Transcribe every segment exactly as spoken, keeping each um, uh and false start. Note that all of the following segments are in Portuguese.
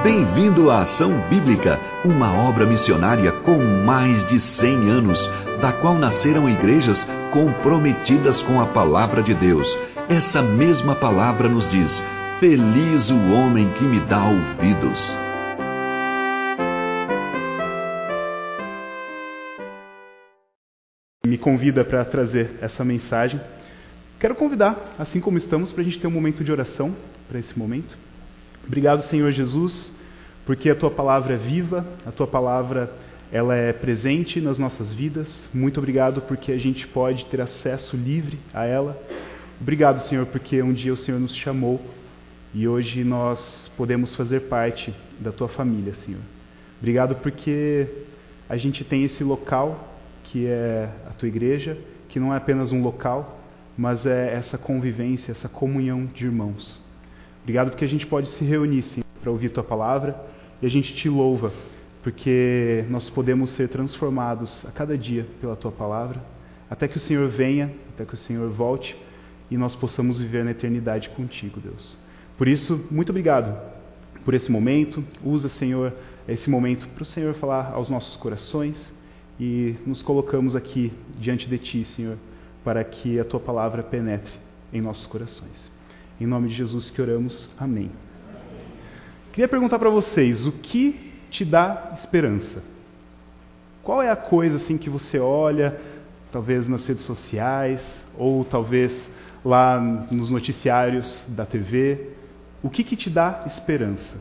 Bem-vindo à Ação Bíblica, uma obra missionária com mais de cem anos, da qual nasceram igrejas comprometidas com a Palavra de Deus. Essa mesma palavra nos diz: feliz o homem que me dá ouvidos. Me convida para trazer essa mensagem. Quero convidar, assim como estamos, para a gente ter um momento de oração para esse momento. Obrigado, Senhor Jesus, porque a Tua Palavra é viva, a Tua Palavra ela é presente nas nossas vidas. Muito obrigado porque a gente pode ter acesso livre a ela. Obrigado, Senhor, porque um dia o Senhor nos chamou e hoje nós podemos fazer parte da Tua família, Senhor. Obrigado porque a gente tem esse local que é a Tua igreja, que não é apenas um local, mas é essa convivência, essa comunhão de irmãos. Obrigado porque a gente pode se reunir, Senhor, para ouvir Tua Palavra, e a gente Te louva, porque nós podemos ser transformados a cada dia pela Tua Palavra, até que o Senhor venha, até que o Senhor volte, e nós possamos viver na eternidade contigo, Deus. Por isso, muito obrigado por esse momento. Usa, Senhor, esse momento para o Senhor falar aos nossos corações, e nos colocamos aqui diante de Ti, Senhor, para que a Tua Palavra penetre em nossos corações. Em nome de Jesus que oramos. Amém. Queria perguntar para vocês, o que te dá esperança? Qual é a coisa assim que você olha, talvez nas redes sociais, ou talvez lá nos noticiários da T V? O que, que te dá esperança?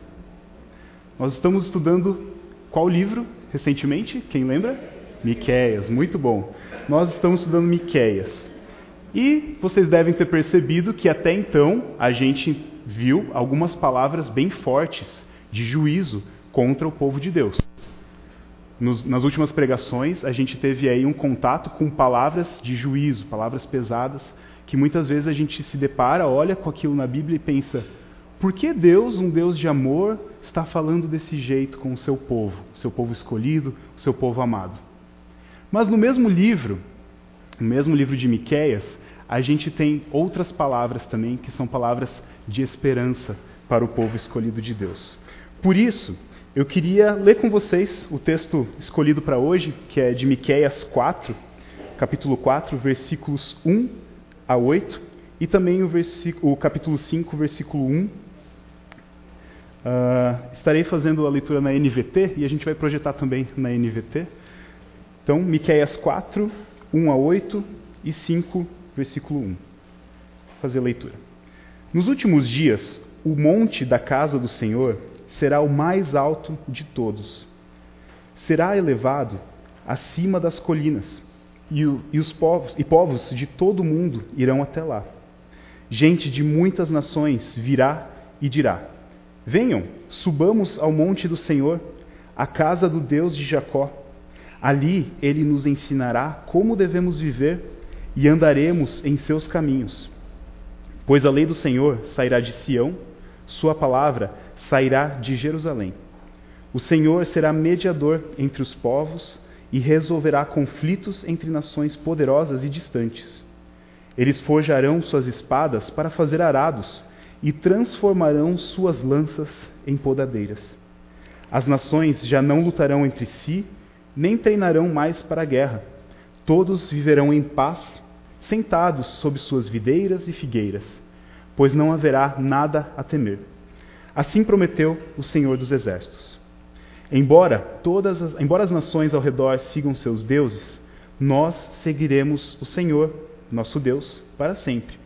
Nós estamos estudando qual livro recentemente? Quem lembra? Miqueias, muito bom. Nós estamos estudando Miqueias. E vocês devem ter percebido que até então a gente viu algumas palavras bem fortes de juízo contra o povo de Deus. Nos, nas últimas pregações a gente teve aí um contato com palavras de juízo, palavras pesadas, que muitas vezes a gente se depara, olha com aquilo na Bíblia e pensa: por que Deus, um Deus de amor, está falando desse jeito com o seu povo, o seu povo escolhido, o seu povo amado? Mas no mesmo livro, no mesmo livro de Miqueias, a gente tem outras palavras também, que são palavras de esperança para o povo escolhido de Deus. Por isso, eu queria ler com vocês o texto escolhido para hoje, que é de Miqueias quatro, capítulo quatro, versículos um a oito, e também o, versículo, o capítulo cinco, versículo um. Uh, estarei fazendo a leitura na N V T, e a gente vai projetar também na N V T. Então, Miqueias quatro, um a oito e cinco, versículo um. Vou fazer a leitura. Nos últimos dias, o monte da casa do Senhor será o mais alto de todos. Será elevado acima das colinas, e, o, e os povos, e povos de todo o mundo irão até lá. Gente de muitas nações virá e dirá: venham, subamos ao monte do Senhor, à casa do Deus de Jacó. Ali ele nos ensinará como devemos viver e andaremos em seus caminhos. Pois a lei do Senhor sairá de Sião, sua palavra sairá de Jerusalém. O Senhor será mediador entre os povos e resolverá conflitos entre nações poderosas e distantes. Eles forjarão suas espadas para fazer arados e transformarão suas lanças em podadeiras. As nações já não lutarão entre si, nem treinarão mais para a guerra. Todos viverão em paz, sentados sob suas videiras e figueiras, pois não haverá nada a temer. Assim prometeu o Senhor dos Exércitos. Embora, todas as, embora as nações ao redor sigam seus deuses, nós seguiremos o Senhor, nosso Deus, para sempre.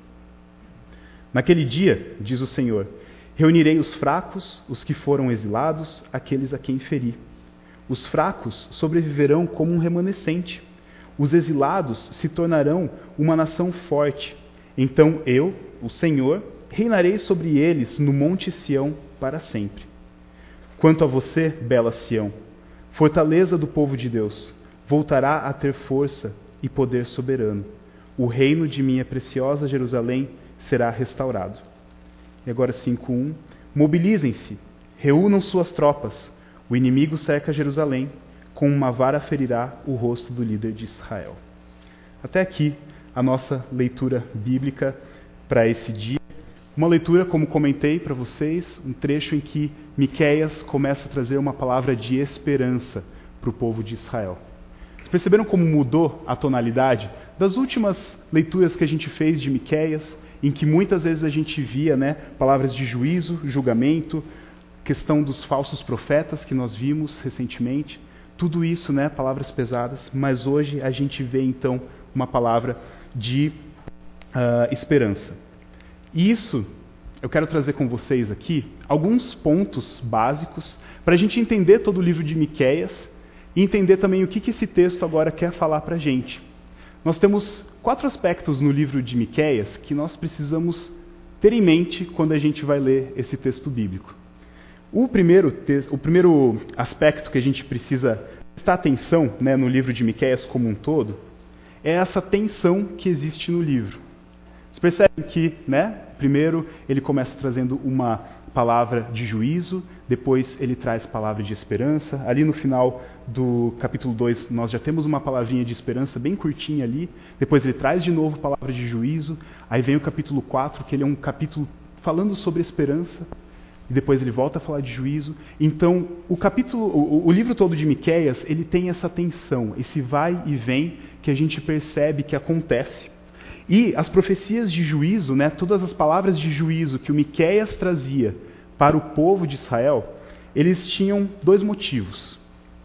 Naquele dia, diz o Senhor, reunirei os fracos, os que foram exilados, aqueles a quem feri. Os fracos sobreviverão como um remanescente. Os exilados se tornarão uma nação forte. Então eu, o Senhor, reinarei sobre eles no monte Sião para sempre. Quanto a você, bela Sião, fortaleza do povo de Deus, voltará a ter força e poder soberano. O reino de minha preciosa Jerusalém será restaurado. E agora cinco um. Mobilizem-se, reúnam suas tropas. O inimigo cerca Jerusalém, com uma vara ferirá o rosto do líder de Israel. Até aqui a nossa leitura bíblica para esse dia. Uma leitura, como comentei para vocês, um trecho em que Miqueias começa a trazer uma palavra de esperança para o povo de Israel. Vocês perceberam como mudou a tonalidade das últimas leituras que a gente fez de Miqueias, em que muitas vezes a gente via, né, palavras de juízo, julgamento, questão dos falsos profetas que nós vimos recentemente, tudo isso, né, palavras pesadas, mas hoje a gente vê então uma palavra de uh, esperança. E isso, eu quero trazer com vocês aqui alguns pontos básicos para a gente entender todo o livro de Miqueias e entender também o que, que esse texto agora quer falar para a gente. Nós temos quatro aspectos no livro de Miqueias que nós precisamos ter em mente quando a gente vai ler esse texto bíblico. O primeiro, te- o primeiro aspecto que a gente precisa prestar atenção, né, no livro de Miqueias como um todo é essa tensão que existe no livro. Vocês percebem que, né, primeiro ele começa trazendo uma palavra de juízo, depois ele traz palavra de esperança. Ali no final do capítulo dois nós já temos uma palavrinha de esperança bem curtinha ali, depois ele traz de novo palavra de juízo, aí vem o capítulo quatro, que ele é um capítulo falando sobre esperança, e depois ele volta a falar de juízo. Então, o capítulo, o, o livro todo de Miqueias, ele tem essa tensão, esse vai e vem que a gente percebe que acontece. E as profecias de juízo, né, todas as palavras de juízo que o Miqueias trazia para o povo de Israel, eles tinham dois motivos.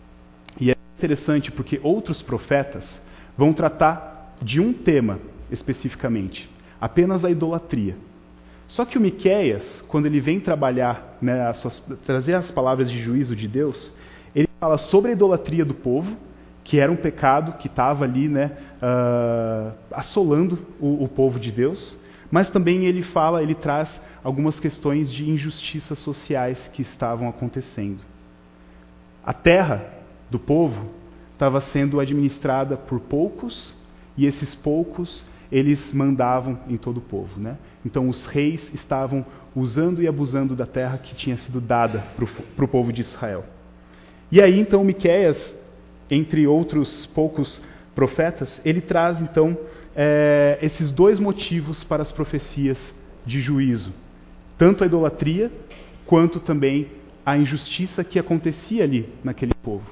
E é interessante porque outros profetas vão tratar de um tema especificamente, apenas a idolatria. Só que o Miqueias, quando ele vem trabalhar, né, as suas, trazer as palavras de juízo de Deus, ele fala sobre a idolatria do povo, que era um pecado que estava ali, né, uh, assolando o, o povo de Deus, mas também ele fala, ele traz algumas questões de injustiças sociais que estavam acontecendo. A terra do povo estava sendo administrada por poucos, e esses poucos, eles mandavam em todo o povo, né? Então os reis estavam usando e abusando da terra que tinha sido dada para o povo de Israel. E aí então Miqueias, entre outros poucos profetas, ele traz então é, esses dois motivos para as profecias de juízo. Tanto a idolatria, quanto também a injustiça que acontecia ali naquele povo.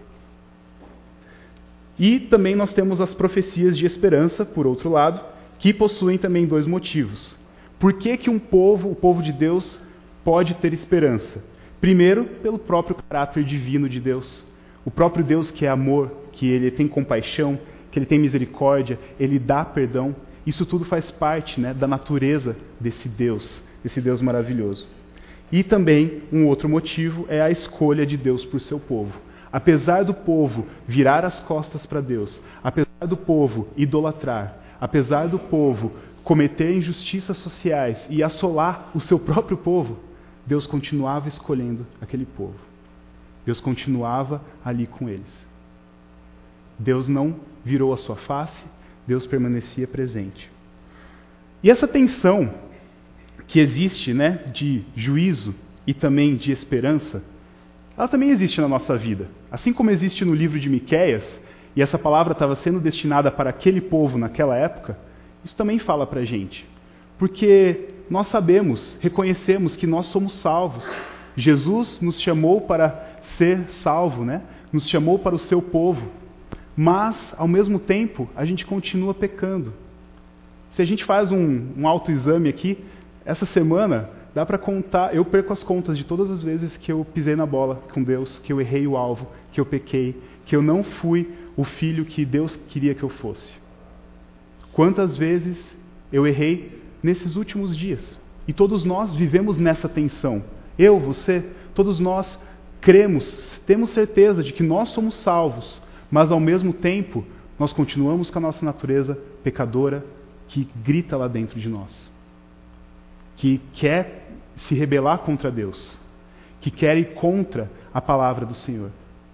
E também nós temos as profecias de esperança, por outro lado, que possuem também dois motivos. Por que que um povo, o povo de Deus, pode ter esperança? Primeiro, pelo próprio caráter divino de Deus. O próprio Deus que é amor, que ele tem compaixão, que ele tem misericórdia, ele dá perdão. Isso tudo faz parte, né, da natureza desse Deus, desse Deus maravilhoso. E também um outro motivo é a escolha de Deus por seu povo. Apesar do povo virar as costas para Deus, apesar do povo idolatrar, apesar do povo cometer injustiças sociais e assolar o seu próprio povo, Deus continuava escolhendo aquele povo. Deus continuava ali com eles. Deus não virou a sua face, Deus permanecia presente. E essa tensão que existe, né, de juízo e também de esperança, ela também existe na nossa vida. Assim como existe no livro de Miqueias, e essa palavra estava sendo destinada para aquele povo naquela época, isso também fala para a gente. Porque nós sabemos, reconhecemos que nós somos salvos. Jesus nos chamou para ser salvo, né? Nos chamou para o seu povo. Mas, ao mesmo tempo, a gente continua pecando. Se a gente faz um, um autoexame aqui, essa semana, dá para contar, eu perco as contas de todas as vezes que eu pisei na bola com Deus, que eu errei o alvo, que eu pequei, que eu não fui o filho que Deus queria que eu fosse. Quantas vezes eu errei nesses últimos dias? E todos nós vivemos nessa tensão. Eu, você, todos nós cremos, temos certeza de que nós somos salvos, mas ao mesmo tempo nós continuamos com a nossa natureza pecadora que grita lá dentro de nós, que quer se rebelar contra Deus, que quer ir contra a palavra do Senhor.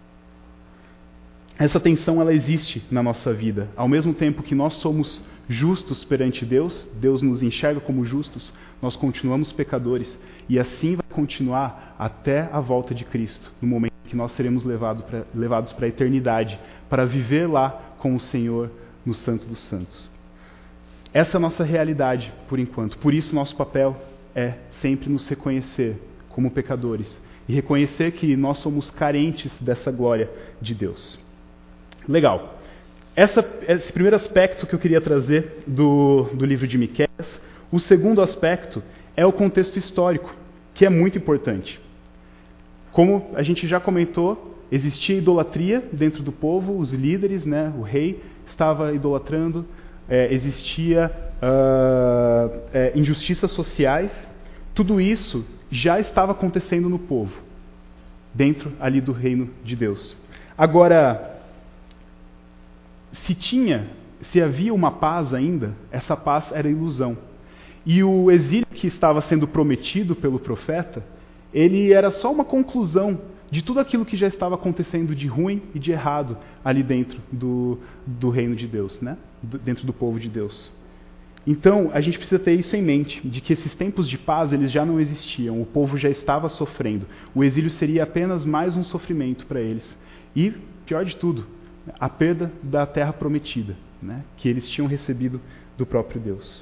Essa tensão, ela existe na nossa vida. Ao mesmo tempo que nós somos justos perante Deus, Deus nos enxerga como justos, nós continuamos pecadores, e assim vai continuar até a volta de Cristo, no momento que nós seremos levado pra, levados para a eternidade, para viver lá com o Senhor no Santo dos Santos. Essa é a nossa realidade, por enquanto. Por isso, nosso papel é sempre nos reconhecer como pecadores e reconhecer que nós somos carentes dessa glória de Deus. Legal. Essa, esse primeiro aspecto que eu queria trazer do, do livro de Miqueias. O segundo aspecto é o contexto histórico, que é muito importante. Como a gente já comentou, existia idolatria dentro do povo, os líderes, né, o rei estava idolatrando, é, existia uh, é, injustiças sociais. Tudo isso já estava acontecendo no povo, dentro ali do reino de Deus. Agora, se tinha, se havia uma paz ainda, essa paz era ilusão. E o exílio que estava sendo prometido pelo profeta, ele era só uma conclusão de tudo aquilo que já estava acontecendo de ruim e de errado ali dentro do, do reino de Deus, né? Dentro do povo de Deus. Então, a gente precisa ter isso em mente, de que esses tempos de paz, eles já não existiam, o povo já estava sofrendo. O exílio seria apenas mais um sofrimento para eles. E, pior de tudo, a perda da terra prometida, né? Que eles tinham recebido do próprio Deus.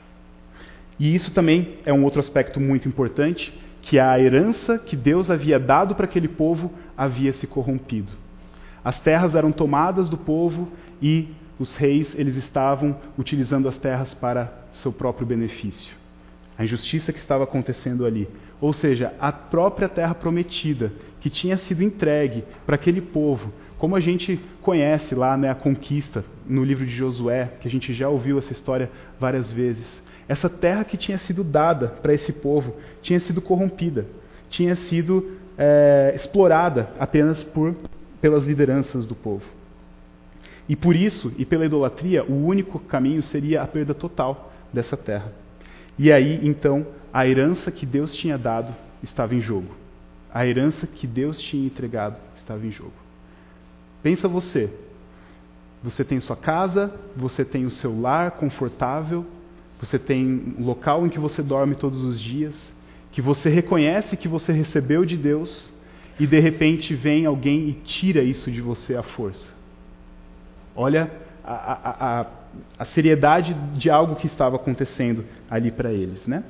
E isso também é um outro aspecto muito importante, que a herança que Deus havia dado para aquele povo havia se corrompido. As terras eram tomadas do povo e os reis eles estavam utilizando as terras para seu próprio benefício. A injustiça que estava acontecendo ali. Ou seja, a própria terra prometida, que tinha sido entregue para aquele povo, como a gente conhece lá, né, a conquista no livro de Josué, que a gente já ouviu essa história várias vezes. Essa terra que tinha sido dada para esse povo tinha sido corrompida, tinha sido é, explorada apenas por, pelas lideranças do povo. E por isso, e pela idolatria, o único caminho seria a perda total dessa terra. E aí, então, a herança que Deus tinha dado estava em jogo. A herança que Deus tinha entregado estava em jogo. Pensa você. Você tem sua casa, você tem o seu lar confortável, você tem um local em que você dorme todos os dias, que você reconhece que você recebeu de Deus, e de repente vem alguém e tira isso de você à força. Olha a, a, a, a seriedade de algo que estava acontecendo ali para eles, né?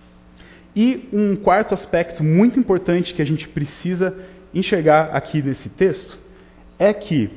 E um quarto aspecto muito importante que a gente precisa enxergar aqui nesse texto é que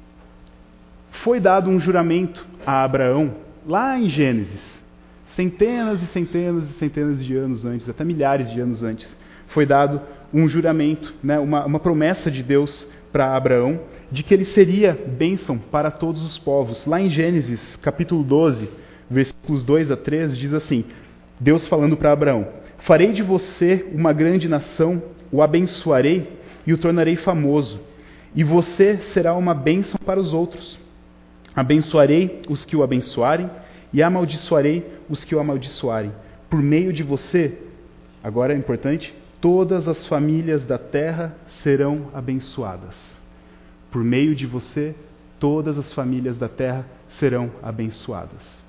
foi dado um juramento a Abraão lá em Gênesis. Centenas e centenas e centenas de anos antes, até milhares de anos antes, foi dado um juramento, né, uma, uma promessa de Deus para Abraão, de que ele seria bênção para todos os povos. Lá em Gênesis, capítulo doze, versículos dois a três, diz assim, Deus falando para Abraão, farei de você uma grande nação, o abençoarei e o tornarei famoso, e você será uma bênção para os outros. Abençoarei os que o abençoarem, e amaldiçoarei os que o amaldiçoarem. Por meio de você, agora é importante, todas as famílias da terra serão abençoadas. Por meio de você, todas as famílias da terra serão abençoadas.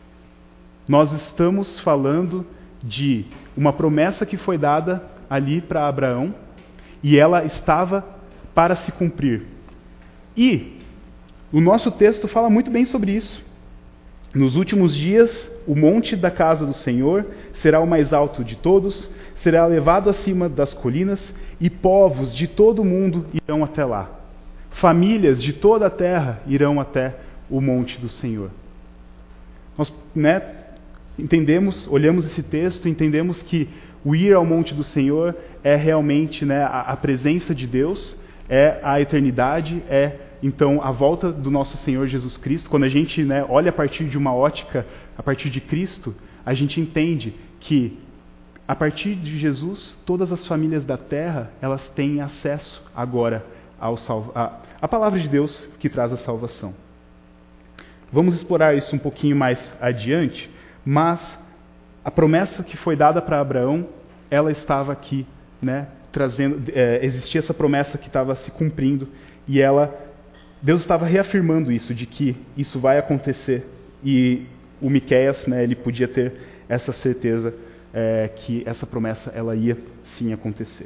Nós estamos falando de uma promessa que foi dada ali para Abraão, e ela estava para se cumprir. E o nosso texto fala muito bem sobre isso. Nos últimos dias, o monte da casa do Senhor será o mais alto de todos, será levado acima das colinas, e povos de todo o mundo irão até lá. Famílias de toda a terra irão até o monte do Senhor. Nós, né, entendemos, olhamos esse texto, entendemos que o ir ao monte do Senhor é realmente, né, a, a presença de Deus, é a eternidade, é então a volta do nosso Senhor Jesus Cristo. Quando a gente, né, olha a partir de uma ótica, a partir de Cristo, a gente entende que a partir de Jesus, todas as famílias da terra, elas têm acesso agora ao salva- a, a palavra de Deus que traz a salvação. Vamos explorar isso um pouquinho mais adiante, mas a promessa que foi dada para Abraão, ela estava aqui, né, trazendo, é, existia essa promessa que estava se cumprindo, e ela, Deus estava reafirmando isso, de que isso vai acontecer, e o Miqueias, né, ele podia ter essa certeza é, que essa promessa ela ia sim acontecer.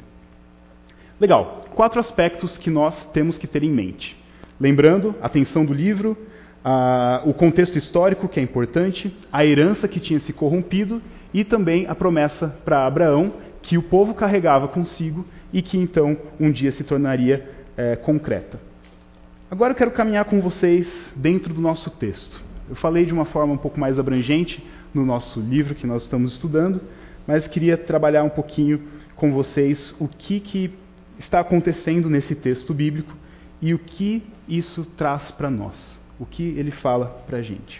Legal, quatro aspectos que nós temos que ter em mente. Lembrando, a atenção do livro, ah, o contexto histórico, que é importante, a herança que tinha se corrompido e também a promessa para Abraão, que o povo carregava consigo e que então um dia se tornaria é, concreta. Agora eu quero caminhar com vocês dentro do nosso texto. Eu falei de uma forma um pouco mais abrangente no nosso livro que nós estamos estudando, mas queria trabalhar um pouquinho com vocês o que, que está acontecendo nesse texto bíblico e o que isso traz para nós, o que ele fala para a gente.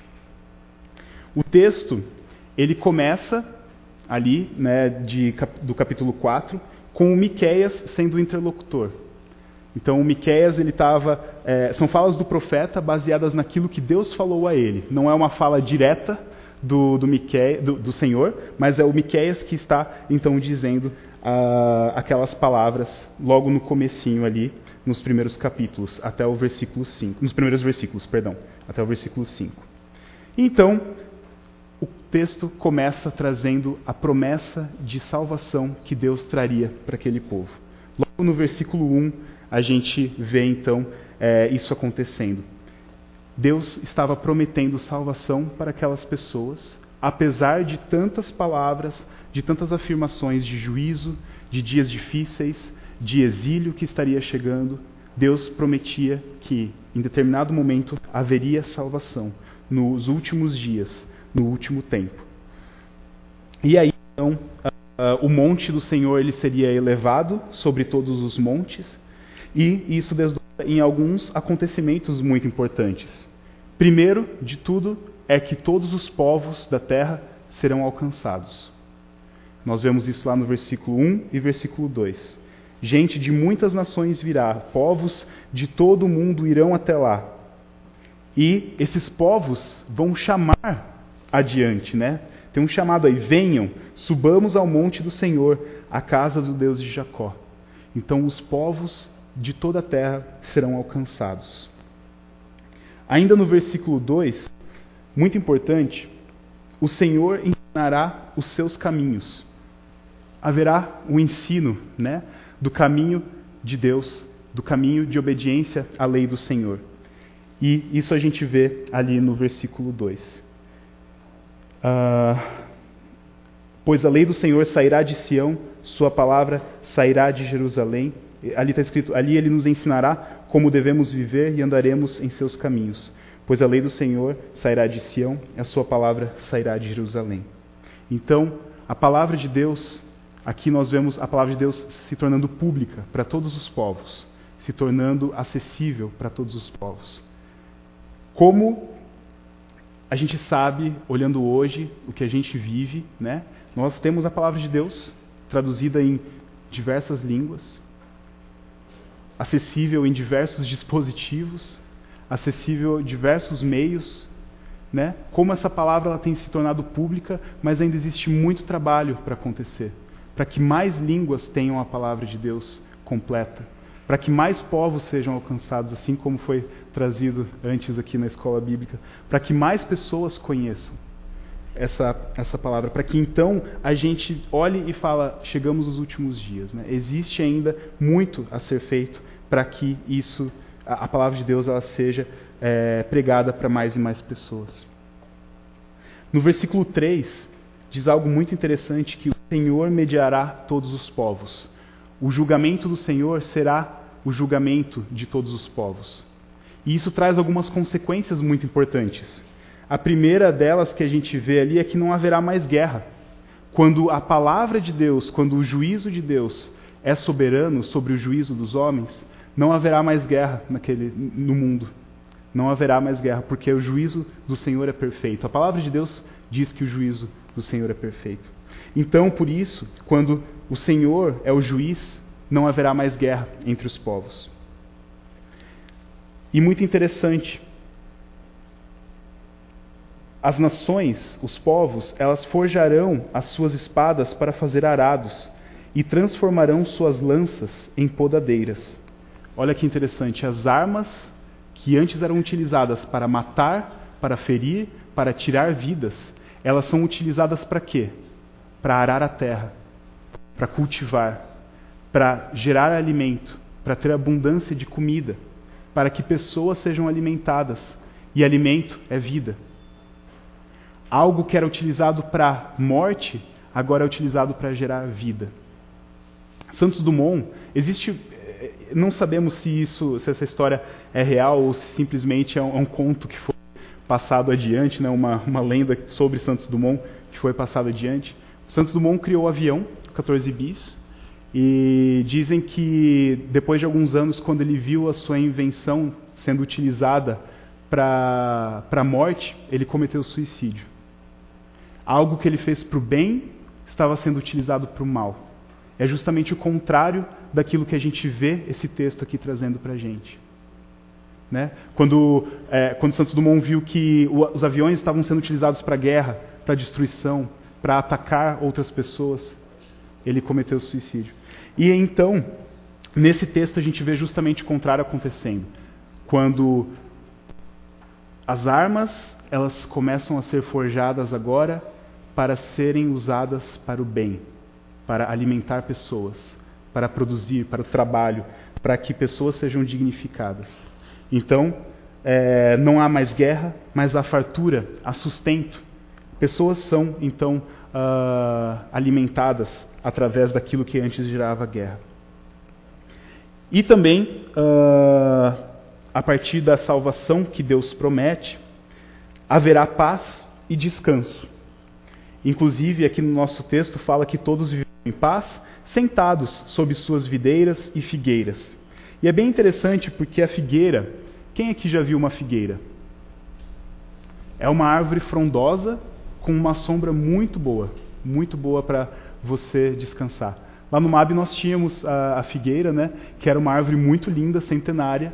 O texto, ele começa ali, né, de, do capítulo quatro, com o Miqueias sendo o interlocutor. Então, o Miqueias, ele estava, é, são falas do profeta baseadas naquilo que Deus falou a ele. Não é uma fala direta do, do, Miqué, do, do Senhor, mas é o Miqueias que está, então, dizendo ah, aquelas palavras logo no comecinho ali, nos primeiros capítulos, até o versículo cinco. Nos primeiros versículos, perdão, até o versículo cinco. Então, o texto começa trazendo a promessa de salvação que Deus traria para aquele povo. Logo no versículo um, a gente vê então é, isso acontecendo. Deus estava prometendo salvação para aquelas pessoas, apesar de tantas palavras, de tantas afirmações de juízo, de dias difíceis, de exílio que estaria chegando. Deus prometia que, em determinado momento, haveria salvação nos últimos dias, no último tempo. E aí, então, uh, o monte do Senhor ele seria elevado sobre todos os montes, e isso desdobra em alguns acontecimentos muito importantes. Primeiro de tudo é que todos os povos da terra serão alcançados. Nós vemos isso lá no versículo um e versículo dois. Gente de muitas nações virá, povos de todo o mundo irão até lá. E esses povos vão chamar adiante, né? Tem um chamado aí, venham, subamos ao monte do Senhor, à casa do Deus de Jacó. Então os povos de toda a terra serão alcançados. Ainda no versículo dois, muito importante, o Senhor ensinará os seus caminhos. Haverá o ensino, né, do caminho de Deus, do caminho de obediência à lei do Senhor. E isso a gente vê ali no versículo dois. Ah, pois a lei do Senhor sairá de Sião, sua palavra sairá de Jerusalém. Ali está escrito, ali ele nos ensinará como devemos viver e andaremos em seus caminhos. Pois a lei do Senhor sairá de Sião, a sua palavra sairá de Jerusalém. Então, a palavra de Deus, aqui nós vemos a palavra de Deus se tornando pública para todos os povos, se tornando acessível para todos os povos. Como a gente sabe, olhando hoje, o que a gente vive, né? Nós temos a palavra de Deus traduzida em diversas línguas, acessível em diversos dispositivos, acessível em diversos meios, né? Como essa palavra ela tem se tornado pública, mas ainda existe muito trabalho para acontecer, para que mais línguas tenham a palavra de Deus completa, para que mais povos sejam alcançados, assim como foi trazido antes aqui na escola bíblica, para que mais pessoas conheçam essa, essa palavra, para que então a gente olhe e fala, chegamos aos últimos dias, né? Existe ainda muito a ser feito para que isso, a, a palavra de Deus ela seja é, pregada para mais e mais pessoas. No versículo três, diz algo muito interessante, que o Senhor mediará todos os povos. O julgamento do Senhor será o julgamento de todos os povos. E isso traz algumas consequências muito importantes. A primeira delas que a gente vê ali é que não haverá mais guerra. Quando a palavra de Deus, quando o juízo de Deus é soberano sobre o juízo dos homens, não haverá mais guerra naquele, no mundo. Não haverá mais guerra, porque o juízo do Senhor é perfeito. A palavra de Deus diz que o juízo do Senhor é perfeito. Então, por isso, quando o Senhor é o juiz, não haverá mais guerra entre os povos. E muito interessante, as nações, os povos, elas forjarão as suas espadas para fazer arados e transformarão suas lanças em podadeiras. Olha que interessante, as armas que antes eram utilizadas para matar, para ferir, para tirar vidas, elas são utilizadas para quê? Para arar a terra, para cultivar, para gerar alimento, para ter abundância de comida, para que pessoas sejam alimentadas. E alimento é vida. Algo que era utilizado para morte, agora é utilizado para gerar vida. Santos Dumont, existe, não sabemos se isso, se essa história é real ou se simplesmente é um, é um conto que foi passado adiante, né? uma, uma lenda sobre Santos Dumont que foi passado adiante. Santos Dumont criou o avião quatorze bis e dizem que depois de alguns anos, quando ele viu a sua invenção sendo utilizada para a morte, ele cometeu suicídio. Algo que ele fez para o bem estava sendo utilizado para o mal. É justamente o contrário daquilo que a gente vê esse texto aqui trazendo para a gente. Né? Quando, é, quando Santos Dumont viu que o, os aviões estavam sendo utilizados para guerra, para destruição, para atacar outras pessoas, ele cometeu suicídio. E então, nesse texto a gente vê justamente o contrário acontecendo. Quando as armas, elas começam a ser forjadas agora para serem usadas para o bem, para alimentar pessoas, para produzir, para o trabalho, para que pessoas sejam dignificadas. Então, é, não há mais guerra, mas há fartura, há sustento. Pessoas são, então, uh, alimentadas através daquilo que antes gerava guerra. E também, uh, a partir da salvação que Deus promete, haverá paz e descanso. Inclusive, aqui no nosso texto fala que todos viverão em paz, sentados sob suas videiras e figueiras. E é bem interessante porque a figueira, quem aqui já viu uma figueira? É uma árvore frondosa com uma sombra muito boa, muito boa para você descansar. Lá no M A B nós tínhamos a, a figueira, né, que era uma árvore muito linda, centenária,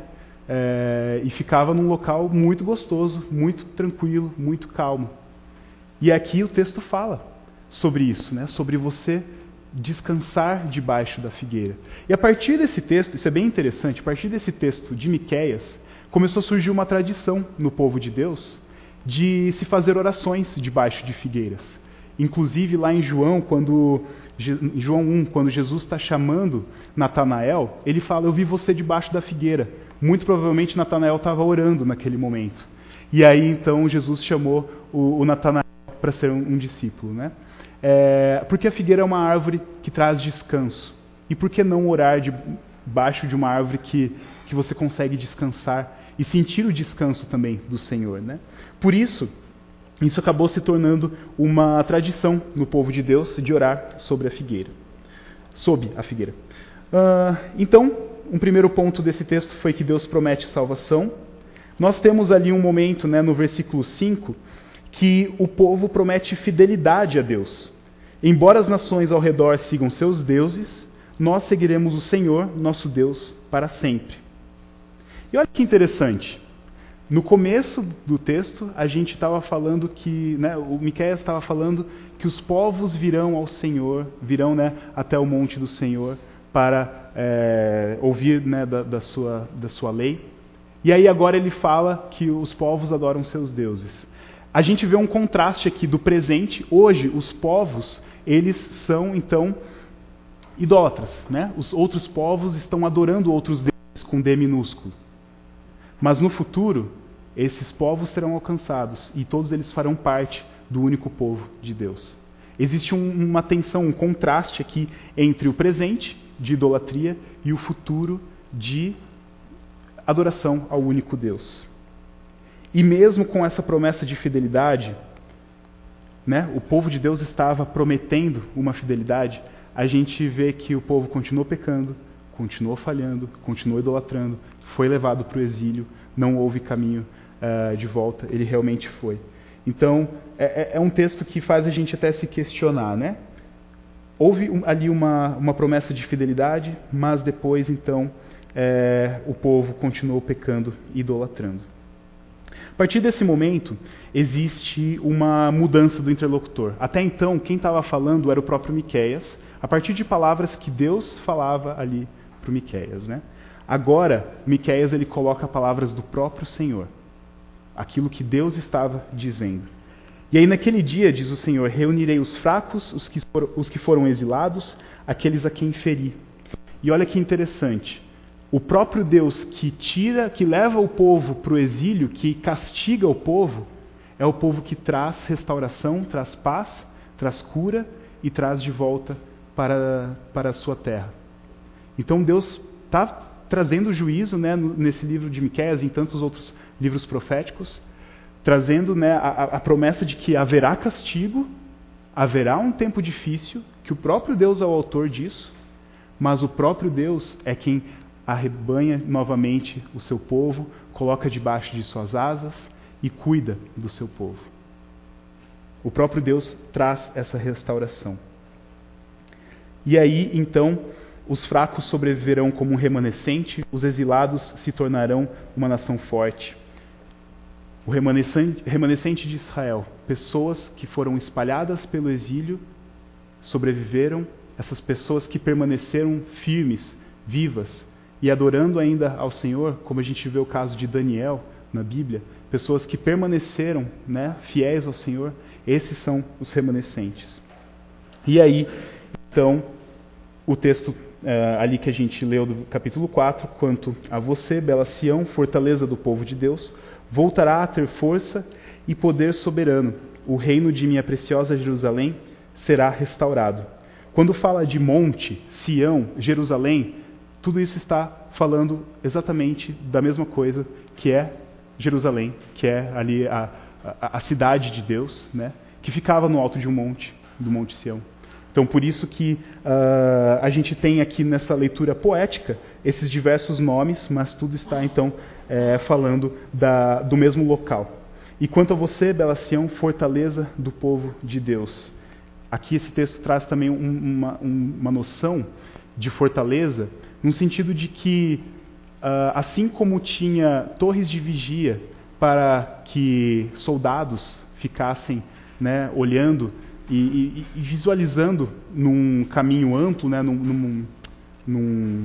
é, e ficava num local muito gostoso, muito tranquilo, muito calmo. E aqui o texto fala sobre isso, né, sobre você descansar debaixo da figueira. E a partir desse texto, isso é bem interessante, a partir desse texto de Miqueias, começou a surgir uma tradição no povo de Deus de se fazer orações debaixo de figueiras. Inclusive lá em João, quando, em João um, quando Jesus está chamando Natanael, ele fala, eu vi você debaixo da figueira. Muito provavelmente Natanael estava orando naquele momento. E aí então Jesus chamou o, o Natanael para ser um, um discípulo, né? É, porque a figueira é uma árvore que traz descanso. E por que não orar debaixo de uma árvore que, que você consegue descansar e sentir o descanso também do Senhor, né? Por isso, isso acabou se tornando uma tradição no povo de Deus de orar sobre a figueira. Sob a figueira. Uh, então, um primeiro ponto desse texto foi que Deus promete salvação. Nós temos ali um momento, né, no versículo cinco, que o povo promete fidelidade a Deus. Embora as nações ao redor sigam seus deuses, nós seguiremos o Senhor, nosso Deus, para sempre. E olha que interessante. No começo do texto, a gente estava falando que, né, o Miqueias estava falando que os povos virão ao Senhor, virão, né, até o monte do Senhor para é, ouvir, né, da, da, sua, da sua lei. E aí agora ele fala que os povos adoram seus deuses. A gente vê um contraste aqui do presente. Hoje, os povos, eles são, então, idólatras, né? Os outros povos estão adorando outros deuses com D minúsculo. Mas no futuro, esses povos serão alcançados e todos eles farão parte do único povo de Deus. Existe um, uma tensão, um contraste aqui entre o presente, de idolatria, e o futuro de adoração ao único Deus. E mesmo com essa promessa de fidelidade, né, o povo de Deus estava prometendo uma fidelidade, a gente vê que o povo continuou pecando, continuou falhando, continuou idolatrando, foi levado para o exílio, não houve caminho uh, de volta, ele realmente foi. Então, é, é um texto que faz a gente até se questionar, né? Houve um, ali uma, uma promessa de fidelidade, mas depois, então, é, o povo continuou pecando e idolatrando. A partir desse momento, existe uma mudança do interlocutor. Até então, quem estava falando era o próprio Miqueias, a partir de palavras que Deus falava ali para o Miqueias, né? Agora, Miqueias ele coloca palavras do próprio Senhor, aquilo que Deus estava dizendo. E aí naquele dia, diz o Senhor, reunirei os fracos, os que foram, os que foram exilados, aqueles a quem feri. E olha que interessante, o próprio Deus que tira, que leva o povo para o exílio, que castiga o povo, é o povo que traz restauração, traz paz, traz cura e traz de volta para, para a sua terra. Então Deus está trazendo juízo, né, nesse livro de Miqueias e em tantos outros livros proféticos, trazendo, né, a, a promessa de que haverá castigo, haverá um tempo difícil, que o próprio Deus é o autor disso, mas o próprio Deus é quem arrebanha novamente o seu povo, coloca debaixo de suas asas e cuida do seu povo. O próprio Deus traz essa restauração. E aí, então, os fracos sobreviverão como um remanescente, os exilados se tornarão uma nação forte. O remanescente, remanescente de Israel, pessoas que foram espalhadas pelo exílio, sobreviveram, essas pessoas que permaneceram firmes, vivas, e adorando ainda ao Senhor, como a gente vê o caso de Daniel na Bíblia, pessoas que permaneceram, né, fiéis ao Senhor, esses são os remanescentes. E aí, então, o texto é, ali que a gente leu do capítulo quatro, quanto a você, bela Sião, fortaleza do povo de Deus, voltará a ter força e poder soberano. O reino de minha preciosa Jerusalém será restaurado. Quando fala de monte, Sião, Jerusalém, tudo isso está falando exatamente da mesma coisa que é Jerusalém, que é ali a, a, a cidade de Deus, né, que ficava no alto de um monte, do Monte Sião. Então, por isso que uh, a gente tem aqui nessa leitura poética esses diversos nomes, mas tudo está, então, é, falando da, do mesmo local. E quanto a você, bela Sião, fortaleza do povo de Deus. Aqui esse texto traz também um, uma, um, uma noção de fortaleza, no sentido de que, uh, assim como tinha torres de vigia para que soldados ficassem, né, olhando e, e, e visualizando num caminho amplo, né, num, num, num,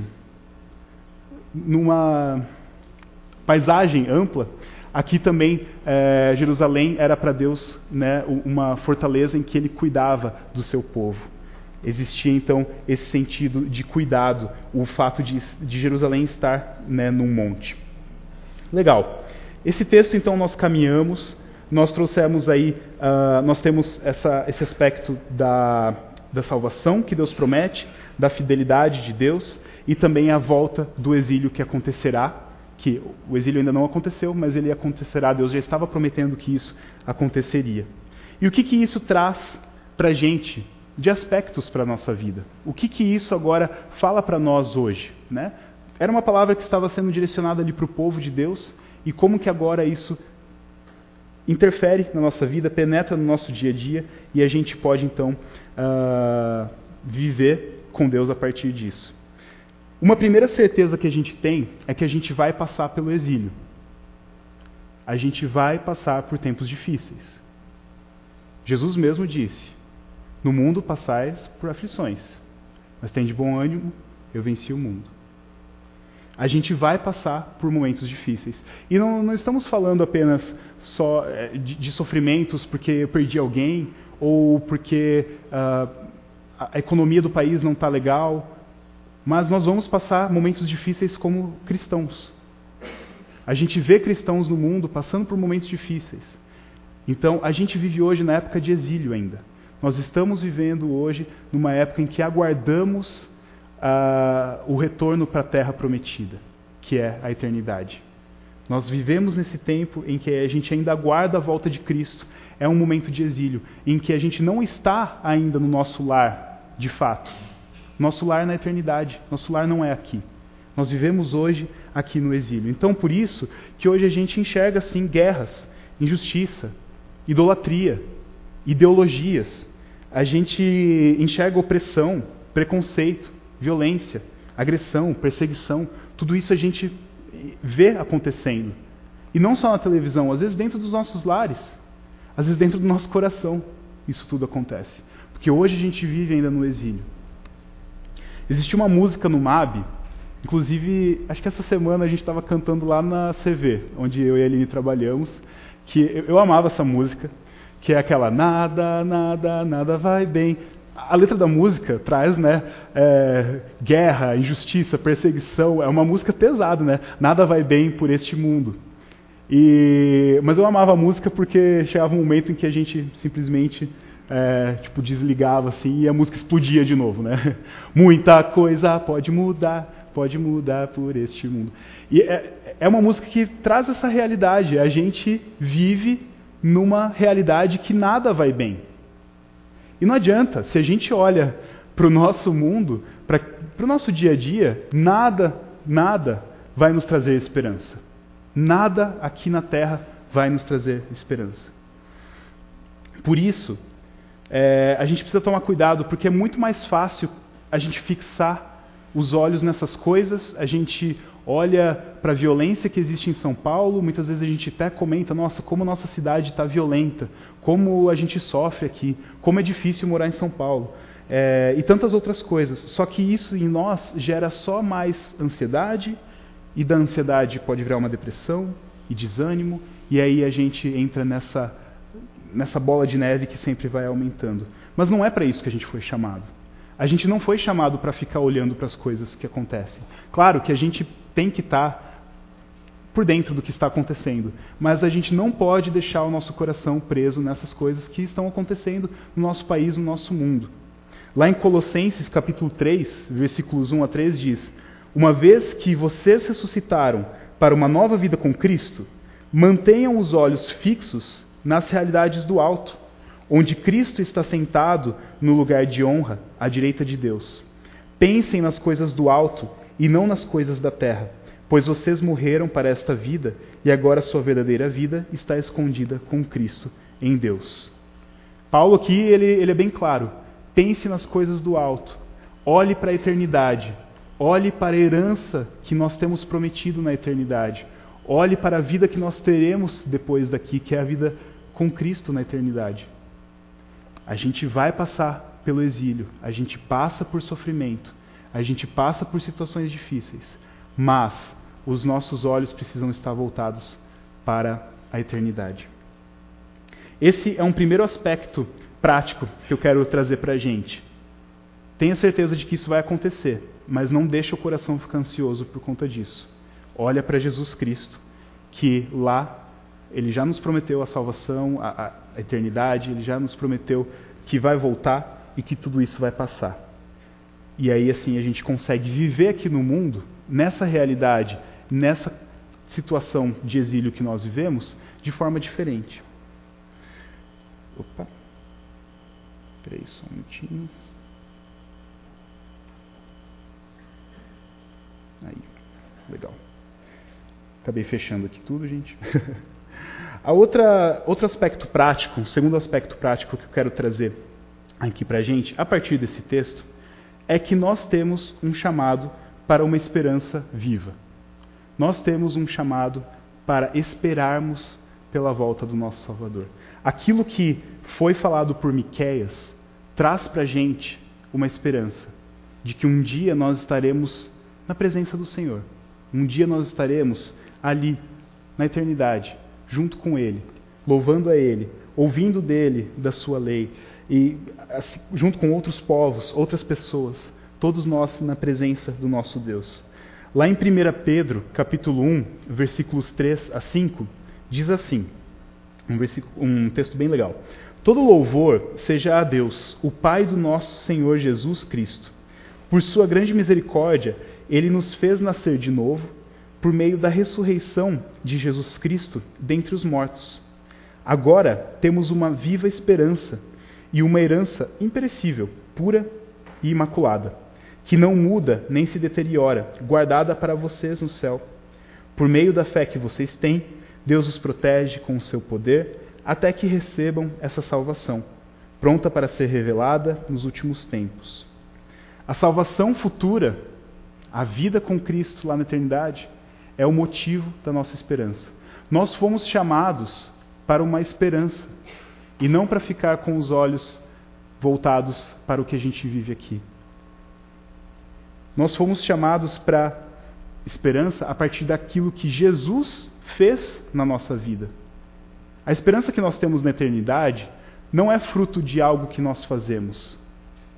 numa paisagem ampla, aqui também eh, Jerusalém era para Deus, né, uma fortaleza em que ele cuidava do seu povo. Existia então esse sentido de cuidado, o fato de, de Jerusalém estar, né, num monte. Legal. Esse texto então nós caminhamos, nós trouxemos aí, uh, nós temos essa, esse aspecto da, da salvação que Deus promete, da fidelidade de Deus e também a volta do exílio que acontecerá, que o exílio ainda não aconteceu, mas ele acontecerá, Deus já estava prometendo que isso aconteceria. E o que, que isso traz para a gente de aspectos para a nossa vida? O que, que isso agora fala para nós hoje, né? Era uma palavra que estava sendo direcionada ali para o povo de Deus, e como que agora isso interfere na nossa vida, penetra no nosso dia a dia, e a gente pode então uh, viver com Deus a partir disso. Uma primeira certeza que a gente tem é que a gente vai passar pelo exílio. A gente vai passar por tempos difíceis. Jesus mesmo disse: no mundo passais por aflições, mas tem de bom ânimo, eu venci o mundo. A gente vai passar por momentos difíceis. E não, não estamos falando apenas só de, de sofrimentos porque eu perdi alguém, ou porque uh, a economia do país não está legal, mas nós vamos passar momentos difíceis como cristãos. A gente vê cristãos no mundo passando por momentos difíceis. Então, a gente vive hoje na época de exílio ainda. Nós estamos vivendo hoje numa época em que aguardamos uh, o retorno para a terra prometida, que é a eternidade. Nós vivemos nesse tempo em que a gente ainda aguarda a volta de Cristo. É um momento de exílio, em que a gente não está ainda no nosso lar, de fato. Nosso lar é na eternidade, nosso lar não é aqui. Nós vivemos hoje aqui no exílio. Então, por isso que hoje a gente enxerga, assim, guerras, injustiça, idolatria, ideologias. A gente enxerga opressão, preconceito, violência, agressão, perseguição. Tudo isso a gente vê acontecendo. E não só na televisão, às vezes dentro dos nossos lares, às vezes dentro do nosso coração, isso tudo acontece. Porque hoje a gente vive ainda no exílio. Existe uma música no M A B, inclusive, acho que essa semana a gente estava cantando lá na C V, onde eu e a Aline trabalhamos, que eu, eu amava essa música, que é aquela nada, nada, nada vai bem. A letra da música traz, né, é, guerra, injustiça, perseguição. É uma música pesada, né? Nada vai bem por este mundo. E, mas eu amava a música porque chegava um momento em que a gente simplesmente é, tipo, desligava assim e a música explodia de novo, né? Muita coisa pode mudar, pode mudar por este mundo. E é, é uma música que traz essa realidade. A gente vive numa realidade que nada vai bem. E não adianta, se a gente olha para o nosso mundo, para o nosso dia a dia, nada, nada vai nos trazer esperança. Nada aqui na Terra vai nos trazer esperança. Por isso, é, a gente precisa tomar cuidado, porque é muito mais fácil a gente fixar os olhos nessas coisas. A gente olha para a violência que existe em São Paulo, muitas vezes a gente até comenta, nossa, como a nossa cidade está violenta, como a gente sofre aqui, como é difícil morar em São Paulo, é, e tantas outras coisas. Só que isso em nós gera só mais ansiedade, e da ansiedade pode virar uma depressão e desânimo, e aí a gente entra nessa, nessa bola de neve que sempre vai aumentando. Mas não é para isso que a gente foi chamado. A gente não foi chamado para ficar olhando para as coisas que acontecem. Claro que a gente tem que estar por dentro do que está acontecendo, mas a gente não pode deixar o nosso coração preso nessas coisas que estão acontecendo no nosso país, no nosso mundo. Lá em Colossenses capítulo três, versículos um a três diz: uma vez que vocês ressuscitaram para uma nova vida com Cristo, mantenham os olhos fixos nas realidades do alto, onde Cristo está sentado no lugar de honra à direita de Deus. Pensem nas coisas do alto e não nas coisas da terra, pois vocês morreram para esta vida e agora sua verdadeira vida está escondida com Cristo em Deus. Paulo aqui ele, ele é bem claro. Pense nas coisas do alto, olhe para a eternidade, olhe para a herança que nós temos prometido na eternidade, olhe para a vida que nós teremos depois daqui, que é a vida com Cristo na eternidade. A gente vai passar pelo exílio, a gente passa por sofrimento, a gente passa por situações difíceis, mas os nossos olhos precisam estar voltados para a eternidade. Esse é um primeiro aspecto prático que eu quero trazer para a gente. Tenha certeza de que isso vai acontecer, mas não deixe o coração ficar ansioso por conta disso. Olha para Jesus Cristo, que lá Ele já nos prometeu a salvação, a, a eternidade, Ele já nos prometeu que vai voltar e que tudo isso vai passar. E aí assim a gente consegue viver aqui no mundo, nessa realidade, nessa situação de exílio que nós vivemos, de forma diferente. Opa, peraí só um minutinho. Aí, legal. Acabei fechando aqui tudo, gente. A outra, outro aspecto prático, o segundo aspecto prático que eu quero trazer aqui para a gente, a partir desse texto, é que nós temos um chamado para uma esperança viva. Nós temos um chamado para esperarmos pela volta do nosso Salvador. Aquilo que foi falado por Miqueias traz para a gente uma esperança de que um dia nós estaremos na presença do Senhor. Um dia nós estaremos ali, na eternidade, junto com Ele, louvando a Ele, ouvindo dEle, da sua lei, e assim, junto com outros povos, outras pessoas, todos nós na presença do nosso Deus. Lá em primeira Pedro, capítulo um, versículos três a cinco, diz assim, um, versículo, um texto bem legal: todo louvor seja a Deus, o Pai do nosso Senhor Jesus Cristo. Por sua grande misericórdia, Ele nos fez nascer de novo, por meio da ressurreição de Jesus Cristo dentre os mortos. Agora temos uma viva esperança e uma herança imperecível, pura e imaculada, que não muda nem se deteriora, guardada para vocês no céu. Por meio da fé que vocês têm, Deus os protege com o seu poder, até que recebam essa salvação, pronta para ser revelada nos últimos tempos. A salvação futura, a vida com Cristo lá na eternidade, é o motivo da nossa esperança. Nós fomos chamados para uma esperança, e não para ficar com os olhos voltados para o que a gente vive aqui. Nós fomos chamados para esperança a partir daquilo que Jesus fez na nossa vida. A esperança que nós temos na eternidade não é fruto de algo que nós fazemos.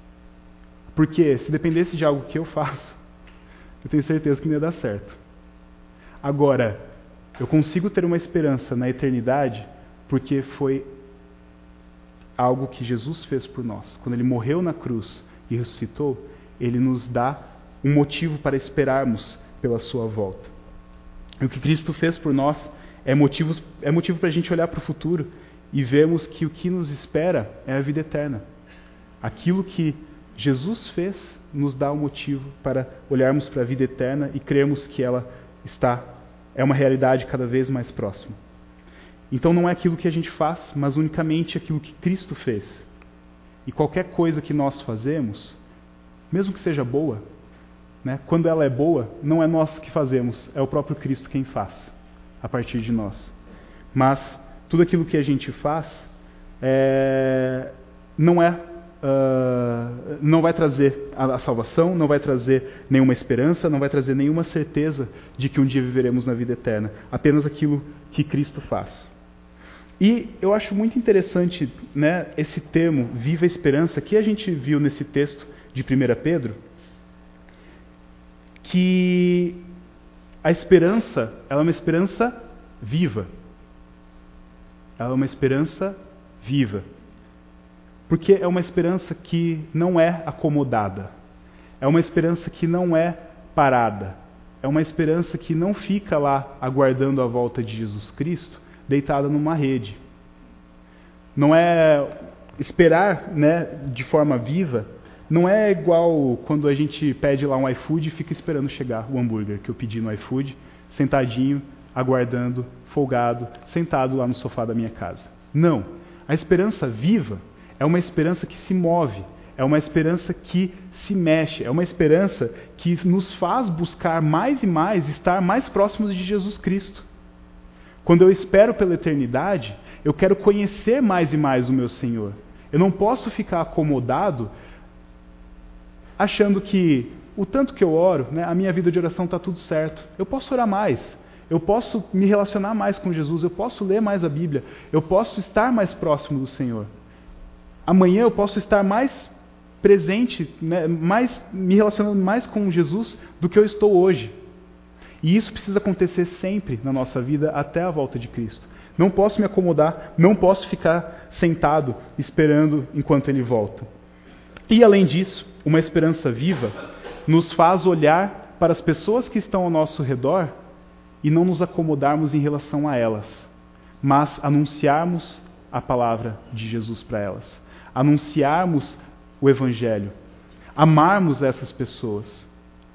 Porque se dependesse de algo que eu faço, eu tenho certeza que não ia dar certo. Agora, eu consigo ter uma esperança na eternidade porque foi algo que Jesus fez por nós. Quando Ele morreu na cruz e ressuscitou, Ele nos dá um motivo para esperarmos pela sua volta. E o que Cristo fez por nós é, motivos, é motivo para a gente olhar para o futuro e vermos que o que nos espera é a vida eterna. Aquilo que Jesus fez nos dá um motivo para olharmos para a vida eterna e crermos que ela está, é uma realidade cada vez mais próxima. Então não é aquilo que a gente faz, mas unicamente aquilo que Cristo fez. E qualquer coisa que nós fazemos, mesmo que seja boa, né, quando ela é boa, não é nós que fazemos, é o próprio Cristo quem faz, a partir de nós. Mas tudo aquilo que a gente faz é, não é, uh, não vai trazer a, a salvação, não vai trazer nenhuma esperança, não vai trazer nenhuma certeza de que um dia viveremos na vida eterna. Apenas aquilo que Cristo faz. E eu acho muito interessante, né, esse termo, viva a esperança, que a gente viu nesse texto de primeira Pedro, que a esperança, ela é uma esperança viva. Ela é uma esperança viva. Porque é uma esperança que não é acomodada. É uma esperança que não é parada. É uma esperança que não fica lá aguardando a volta de Jesus Cristo, deitada numa rede. Não é esperar, né, de forma viva, não é igual quando a gente pede lá um iFood e fica esperando chegar o hambúrguer que eu pedi no iFood, sentadinho, aguardando, folgado, sentado lá no sofá da minha casa. Não. A esperança viva é uma esperança que se move, é uma esperança que se mexe, é uma esperança que nos faz buscar mais e mais, estar mais próximos de Jesus Cristo. Quando eu espero pela eternidade, eu quero conhecer mais e mais o meu Senhor. Eu não posso ficar acomodado achando que o tanto que eu oro, né, a minha vida de oração está tudo certo. Eu posso orar mais, eu posso me relacionar mais com Jesus, eu posso ler mais a Bíblia, eu posso estar mais próximo do Senhor. Amanhã eu posso estar mais presente, né, mais, me relacionando mais com Jesus do que eu estou hoje. E isso precisa acontecer sempre na nossa vida até a volta de Cristo. Não posso me acomodar, não posso ficar sentado esperando enquanto Ele volta. E além disso, uma esperança viva nos faz olhar para as pessoas que estão ao nosso redor e não nos acomodarmos em relação a elas, mas anunciarmos a palavra de Jesus para elas, anunciarmos o Evangelho, amarmos essas pessoas,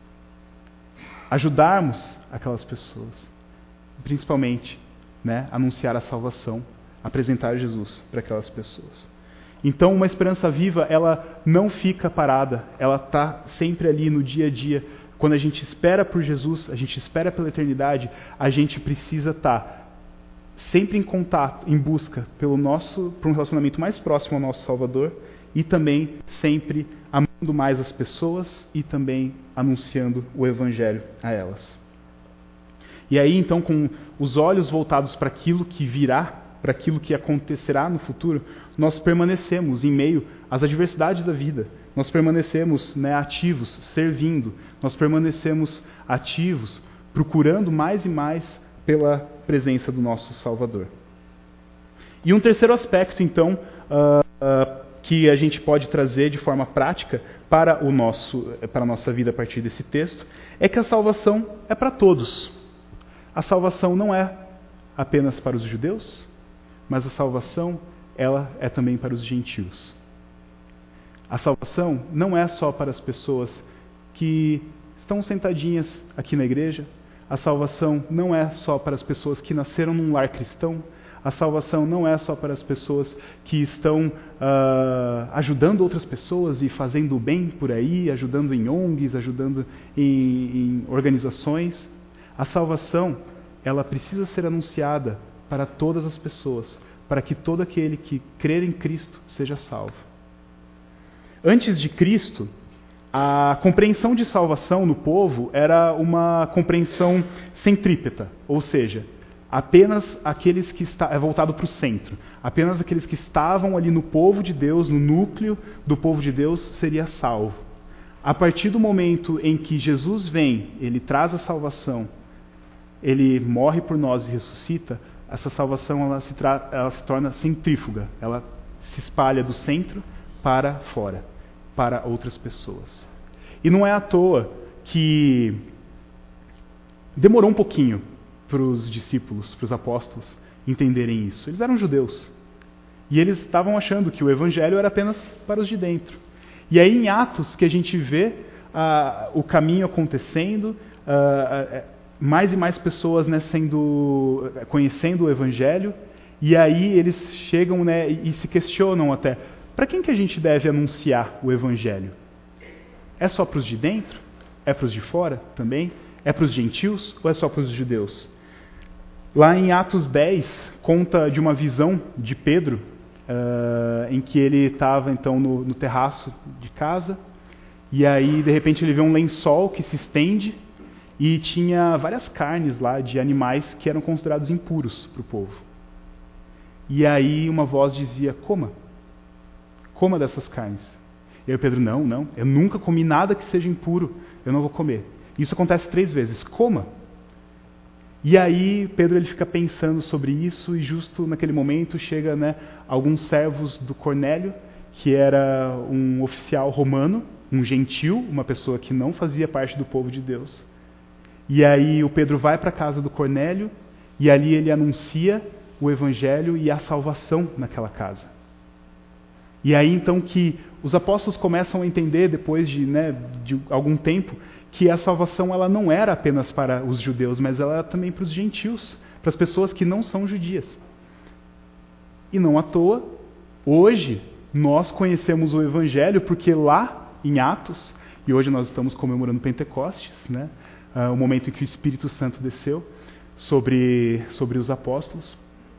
ajudarmos aquelas pessoas, principalmente, né, anunciar a salvação, apresentar Jesus para aquelas pessoas. Então, uma esperança viva, ela não fica parada, ela está sempre ali no dia a dia. Quando a gente espera por Jesus, a gente espera pela eternidade, a gente precisa estar sempre em contato, em busca pelo nosso, por um relacionamento mais próximo ao nosso Salvador e também sempre amando mais as pessoas e também anunciando o Evangelho a elas. E aí, então, com os olhos voltados para aquilo que virá, para aquilo que acontecerá no futuro, nós permanecemos em meio às adversidades da vida. Nós permanecemos, né, ativos, servindo. Nós permanecemos ativos, procurando mais e mais pela presença do nosso Salvador. E um terceiro aspecto, então, uh, uh, que a gente pode trazer de forma prática para, o nosso, para a nossa vida a partir desse texto, é que a salvação é para todos. A salvação não é apenas para os judeus, mas a salvação, ela é também para os gentios. A salvação não é só para as pessoas que estão sentadinhas aqui na igreja. A salvação não é só para as pessoas que nasceram num lar cristão. A salvação não é só para as pessoas que estão uh, ajudando outras pessoas e fazendo o bem por aí, ajudando em O N Gs, ajudando em, em organizações. A salvação, ela precisa ser anunciada para todas as pessoas, para que todo aquele que crer em Cristo seja salvo. Antes de Cristo, a compreensão de salvação no povo era uma compreensão centrípeta, ou seja, apenas aqueles que está, é voltado para o centro, apenas aqueles que estavam ali no povo de Deus, no núcleo do povo de Deus, seria salvo. A partir do momento em que Jesus vem, ele traz a salvação, ele morre por nós e ressuscita, essa salvação ela se, tra- ela se torna centrífuga, ela se espalha do centro para fora, para outras pessoas. E não é à toa que demorou um pouquinho para os discípulos, para os apóstolos, entenderem isso. Eles eram judeus. E eles estavam achando que o evangelho era apenas para os de dentro. E aí em Atos que a gente vê ah, o caminho acontecendo, ah, mais e mais pessoas, né, sendo, conhecendo o evangelho, e aí eles chegam, né, e, e se questionam até, para quem que a gente deve anunciar o evangelho? É só para os de dentro? É para os de fora também? É para os gentios ou é só para os judeus? Lá em Atos dez, conta de uma visão de Pedro, uh, em que ele estava então no, no terraço de casa, e aí de repente ele vê um lençol que se estende, e tinha várias carnes lá de animais que eram considerados impuros para o povo. E aí uma voz dizia, coma, coma dessas carnes. E aí Pedro, não, não, eu nunca comi nada que seja impuro, eu não vou comer. Isso acontece três vezes, coma. E aí Pedro ele fica pensando sobre isso, e justo naquele momento chega, né, alguns servos do Cornélio, que era um oficial romano, um gentil, uma pessoa que não fazia parte do povo de Deus. E aí o Pedro vai para a casa do Cornélio, e ali ele anuncia o evangelho e a salvação naquela casa. E aí então que os apóstolos começam a entender, depois de, né, de algum tempo, que a salvação ela não era apenas para os judeus, mas ela era também para os gentios, para as pessoas que não são judias. E não à toa, hoje nós conhecemos o evangelho porque lá em Atos, e hoje nós estamos comemorando Pentecostes, né, uh, o momento em que o Espírito Santo desceu sobre, sobre os apóstolos.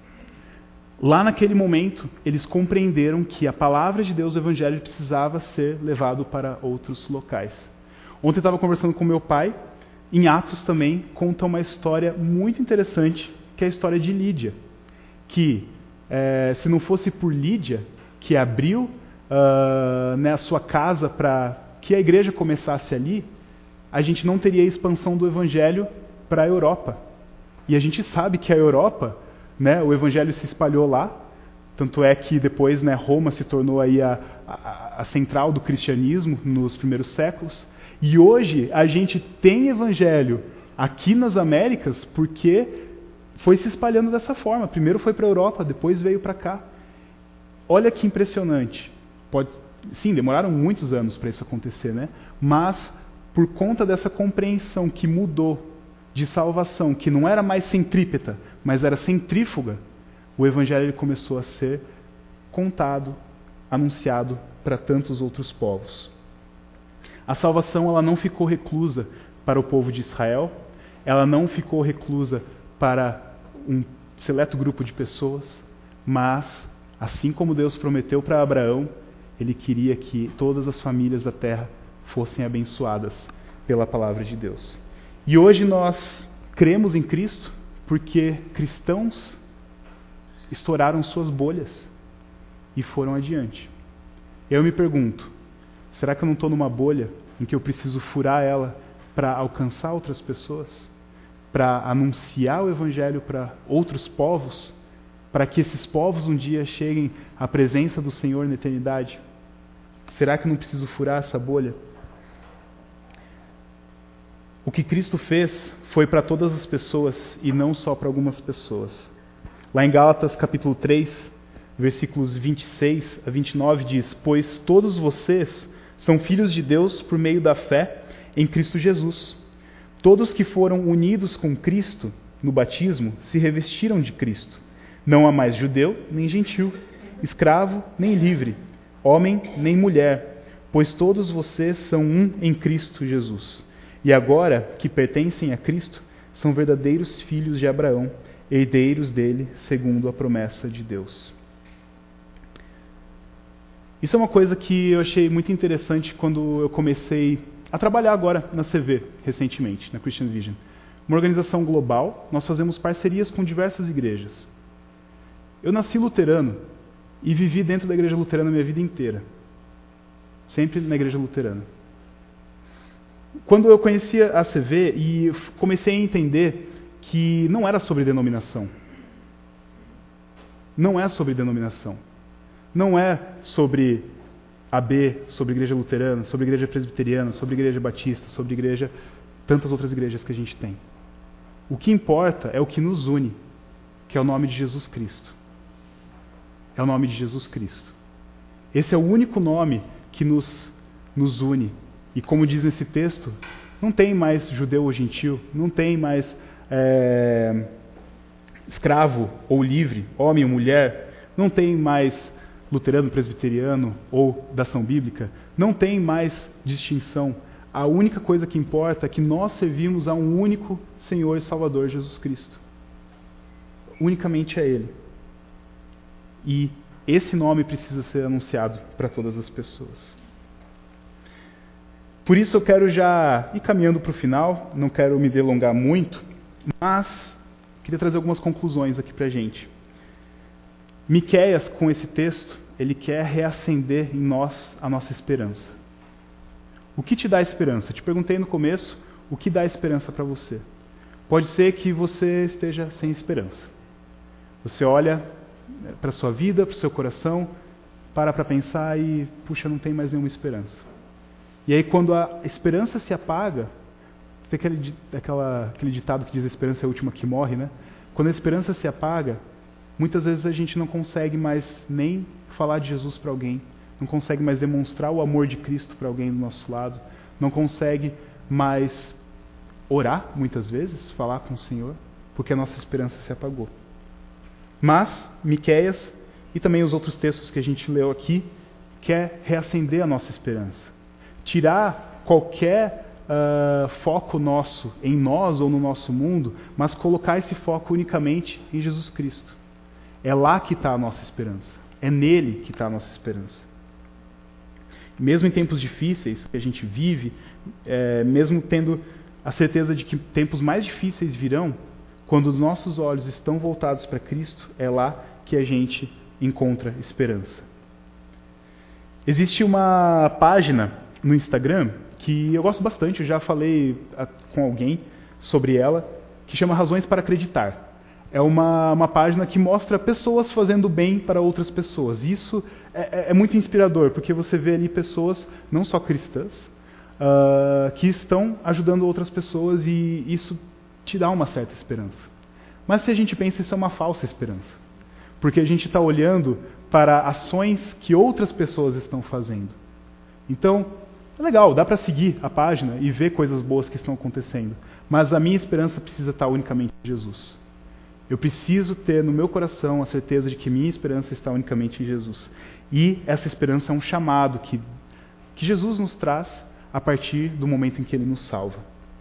Lá naquele momento, eles compreenderam que a palavra de Deus, o evangelho, precisava ser levado para outros locais. Ontem eu estava conversando com meu pai, em Atos também, conta uma história muito interessante, que é a história de Lídia. Que, é, se não fosse por Lídia, que abriu uh, né, a sua casa para que a igreja começasse ali, a gente não teria a expansão do evangelho para a Europa. E a gente sabe que a Europa, né, o evangelho se espalhou lá, tanto é que depois, né, Roma se tornou aí a, a, a central do cristianismo nos primeiros séculos. E hoje a gente tem evangelho aqui nas Américas porque foi se espalhando dessa forma. Primeiro foi para a Europa, depois veio para cá. Olha que impressionante. Pode, sim, demoraram muitos anos para isso acontecer, né? Mas por conta dessa compreensão que mudou de salvação, que não era mais centrípeta, mas era centrífuga, o evangelho começou a ser contado, anunciado para tantos outros povos. A salvação ela não ficou reclusa para o povo de Israel, ela não ficou reclusa para um seleto grupo de pessoas, mas, assim como Deus prometeu para Abraão, Ele queria que todas as famílias da terra fossem abençoadas pela palavra de Deus. E hoje nós cremos em Cristo porque cristãos estouraram suas bolhas e foram adiante. Eu me pergunto, será que eu não estou numa bolha em que eu preciso furar ela para alcançar outras pessoas? Para anunciar o evangelho para outros povos? Para que esses povos um dia cheguem à presença do Senhor na eternidade? Será que eu não preciso furar essa bolha? O que Cristo fez foi para todas as pessoas e não só para algumas pessoas. Lá em Gálatas capítulo três, versículos vinte e seis a vinte e nove diz: pois todos vocês são filhos de Deus por meio da fé em Cristo Jesus. Todos que foram unidos com Cristo no batismo se revestiram de Cristo. Não há mais judeu nem gentil, escravo nem livre, homem nem mulher, pois todos vocês são um em Cristo Jesus. E agora que pertencem a Cristo, são verdadeiros filhos de Abraão, herdeiros dele segundo a promessa de Deus. Isso é uma coisa que eu achei muito interessante quando eu comecei a trabalhar agora na C V, recentemente, na Christian Vision. Uma organização global, nós fazemos parcerias com diversas igrejas. Eu nasci luterano e vivi dentro da igreja luterana a minha vida inteira. Sempre na igreja luterana. quando eu conheci a C V e comecei a entender que não era sobre denominação. Não é sobre denominação. Não é sobre A B, sobre igreja luterana, sobre igreja presbiteriana, sobre igreja batista, sobre igreja, tantas outras igrejas que a gente tem. O que importa é o que nos une, que é o nome de Jesus Cristo. É o nome de Jesus Cristo. Esse é o único nome que nos, nos une. E como diz nesse texto, não tem mais judeu ou gentil, não tem mais é, escravo ou livre, homem ou mulher, não tem mais luterano, presbiteriano ou da ação bíblica, não tem mais distinção. A única coisa que importa é que nós servimos a um único Senhor e Salvador, Jesus Cristo. Unicamente a Ele. E esse nome precisa ser anunciado para todas as pessoas. Por isso eu quero já ir caminhando para o final, não quero me delongar muito, mas queria trazer algumas conclusões aqui para a gente. Miqueias, com esse texto, ele quer reacender em nós a nossa esperança. O que te dá esperança? Te perguntei no começo, o que dá esperança para você? Pode ser que você esteja sem esperança. Você olha para a sua vida, para o seu coração, para para pensar e, puxa, não tem mais nenhuma esperança. E aí quando a esperança se apaga, tem aquele, aquela, aquele ditado que diz a esperança é a última que morre, né? Quando a esperança se apaga, muitas vezes a gente não consegue mais nem falar de Jesus para alguém, não consegue mais demonstrar o amor de Cristo para alguém do nosso lado, não consegue mais orar, muitas vezes, falar com o Senhor, porque a nossa esperança se apagou. Mas, Miqueias, e também os outros textos que a gente leu aqui, quer reacender a nossa esperança. Tirar qualquer uh, foco nosso em nós ou no nosso mundo, mas colocar esse foco unicamente em Jesus Cristo. É lá que está a nossa esperança. É nele que está a nossa esperança. Mesmo em tempos difíceis que a gente vive, é, mesmo tendo a certeza de que tempos mais difíceis virão, quando os nossos olhos estão voltados para Cristo, é lá que a gente encontra esperança. Existe uma página no Instagram que eu gosto bastante, eu já falei a, com alguém sobre ela, que chama Razões para Acreditar. É uma, uma página que mostra pessoas fazendo bem para outras pessoas. Isso é, é muito inspirador, porque você vê ali pessoas, não só cristãs, uh, que estão ajudando outras pessoas e isso te dá uma certa esperança. Mas se a gente pensa, isso é uma falsa esperança. Porque a gente está olhando para ações que outras pessoas estão fazendo. Então, é legal, dá para seguir a página e ver coisas boas que estão acontecendo. Mas a minha esperança precisa estar unicamente em Jesus. Eu preciso ter no meu coração a certeza de que minha esperança está unicamente em Jesus. E essa esperança é um chamado que, que Jesus nos traz a partir do momento em que Ele nos salva.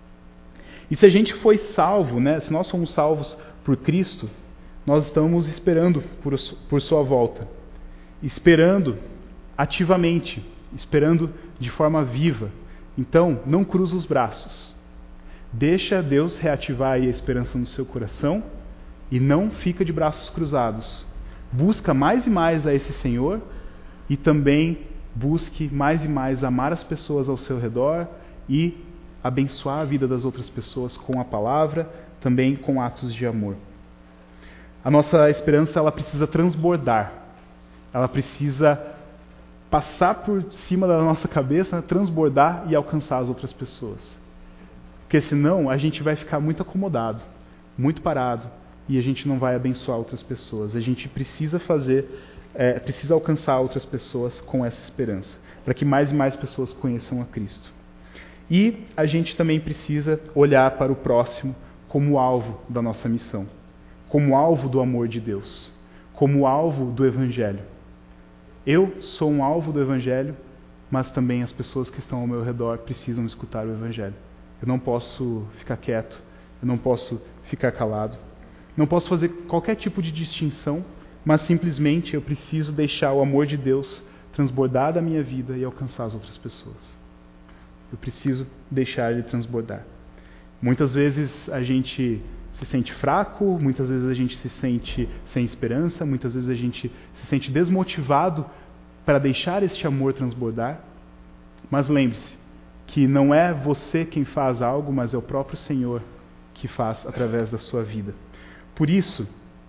E se a gente foi salvo, né, se nós somos salvos por Cristo, nós estamos esperando por, por sua volta. Esperando ativamente, esperando de forma viva. Então, não cruza os braços. Deixa Deus reativar aí a esperança no seu coração. E não fica de braços cruzados. Busca mais e mais a esse Senhor e também busque mais e mais amar as pessoas ao seu redor e abençoar a vida das outras pessoas com a palavra, também com atos de amor. A nossa esperança ela precisa transbordar. Ela precisa passar por cima da nossa cabeça, transbordar e alcançar as outras pessoas. Porque senão a gente vai ficar muito acomodado, muito parado. E a gente não vai abençoar outras pessoas. A gente precisa fazer, é, precisa alcançar outras pessoas com essa esperança, para que mais e mais pessoas conheçam a Cristo. E a gente também precisa olhar para o próximo como alvo da nossa missão, como alvo do amor de Deus, como alvo do Evangelho. Eu sou um alvo do Evangelho, mas também as pessoas que estão ao meu redor precisam escutar o Evangelho. Eu não posso ficar quieto, eu não posso ficar calado. Não posso fazer qualquer tipo de distinção, mas simplesmente eu preciso deixar o amor de Deus transbordar da minha vida e alcançar as outras pessoas. Eu preciso deixar ele transbordar. Muitas vezes a gente se sente fraco, muitas vezes a gente se sente sem esperança, muitas vezes a gente se sente desmotivado para deixar este amor transbordar. Mas lembre-se que não é você quem faz algo, mas é o próprio Senhor que faz através da sua vida. Por isso,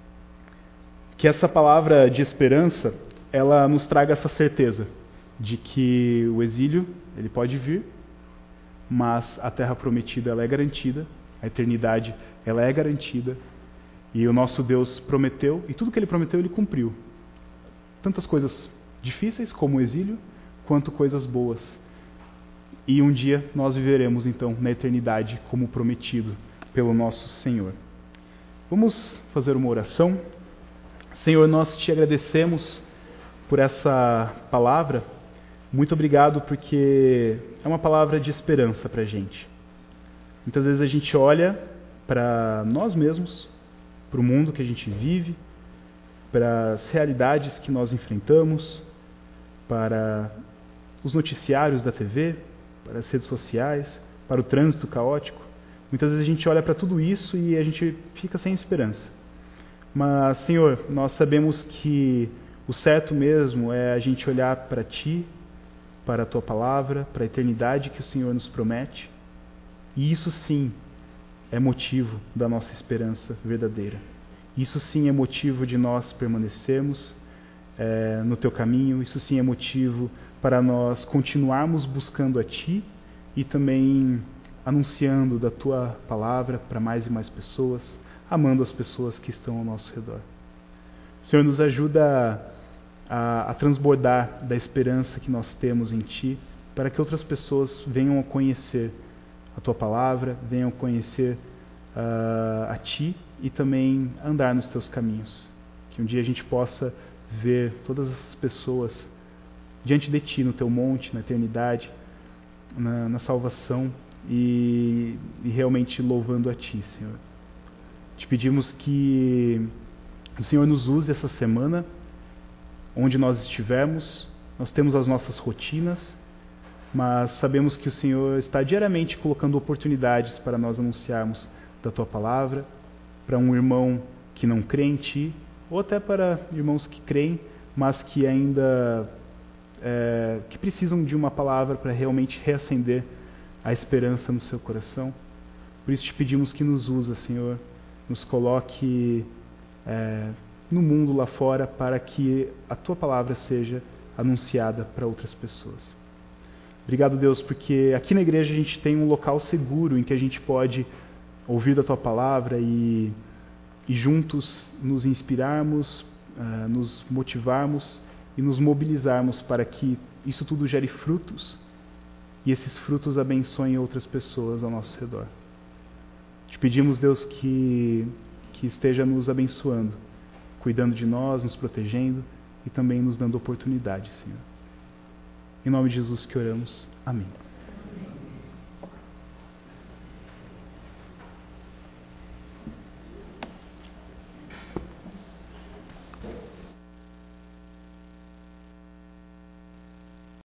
que essa palavra de esperança, ela nos traga essa certeza de que o exílio, ele pode vir, mas a terra prometida, ela é garantida, a eternidade, ela é garantida, e o nosso Deus prometeu, e tudo que ele prometeu, ele cumpriu. Tantas coisas difíceis, como o exílio, quanto coisas boas. E um dia nós viveremos, então, na eternidade, como prometido pelo nosso Senhor. Vamos fazer uma oração. Senhor, nós te agradecemos por essa palavra. Muito obrigado, porque é uma palavra de esperança para a gente. Muitas vezes a gente olha para nós mesmos, para o mundo que a gente vive, para as realidades que nós enfrentamos, para os noticiários da T V, para as redes sociais, para o trânsito caótico. Muitas vezes a gente olha para tudo isso e a gente fica sem esperança. Mas, Senhor, nós sabemos que o certo mesmo é a gente olhar para Ti, para a Tua palavra, para a eternidade que o Senhor nos promete. E isso sim é motivo da nossa esperança verdadeira. Isso sim é motivo de nós permanecermos é, no Teu caminho. Isso sim é motivo para nós continuarmos buscando a Ti e também anunciando da Tua palavra para mais e mais pessoas, amando as pessoas que estão ao nosso redor. O Senhor nos ajuda a, a transbordar da esperança que nós temos em Ti, para que outras pessoas venham a conhecer a Tua palavra, venham a conhecer uh, a Ti e também andar nos Teus caminhos. Que um dia a gente possa ver todas essas pessoas diante de Ti, no Teu monte, na eternidade, na, na salvação e, e realmente louvando a Ti, Senhor. Te pedimos que o Senhor nos use essa semana, onde nós estivermos. Nós temos as nossas rotinas, mas sabemos que o Senhor está diariamente colocando oportunidades para nós anunciarmos da Tua palavra, para um irmão que não crê em Ti, ou até para irmãos que creem, mas que ainda é, que precisam de uma palavra para realmente reacender a esperança no seu coração. Por isso te pedimos que nos usa, Senhor, nos coloque é, no mundo lá fora para que a Tua palavra seja anunciada para outras pessoas. Obrigado, Deus, porque aqui na igreja a gente tem um local seguro em que a gente pode ouvir da Tua palavra e, e juntos nos inspirarmos, uh, nos motivarmos e nos mobilizarmos para que isso tudo gere frutos e esses frutos abençoem outras pessoas ao nosso redor. Te pedimos, Deus, que, que esteja nos abençoando, cuidando de nós, nos protegendo e também nos dando oportunidade, Senhor. Em nome de Jesus que oramos. Amém.